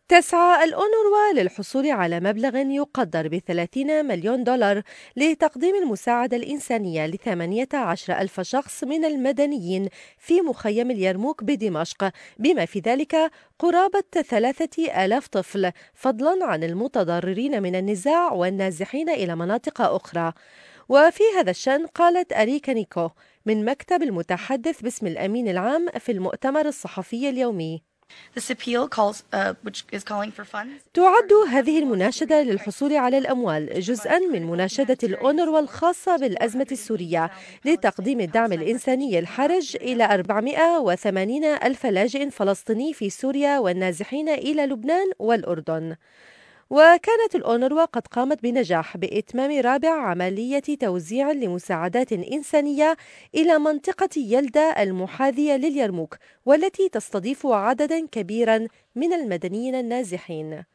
تسعى الأونروا للحصول على مبلغ يقدر ب30 مليون دولار لتقديم المساعدة الإنسانية ل18 ألف شخص من المدنيين في مخيم اليرموك بدمشق، بما في ذلك قرابة 3000 طفل، فضلا عن المتضررين من النزاع والنازحين إلى مناطق أخرى. وفي هذا الشأن قالت أريكا نيكو من مكتب المتحدث باسم الأمين العام في المؤتمر الصحفي اليومي: تعد هذه المناشدة للحصول على الأموال جزءاً من مناشدة الأونروا الخاصة بالأزمة السورية لتقديم الدعم الإنساني الحرج إلى 480 ألف لاجئ فلسطيني في سوريا والنازحين إلى لبنان والأردن. وكانت الأونروا قد قامت بنجاح بإتمام رابع عملية توزيع لمساعدات إنسانية إلى منطقة يلدا المحاذية لليرموك، والتي تستضيف عددا كبيرا من المدنيين النازحين.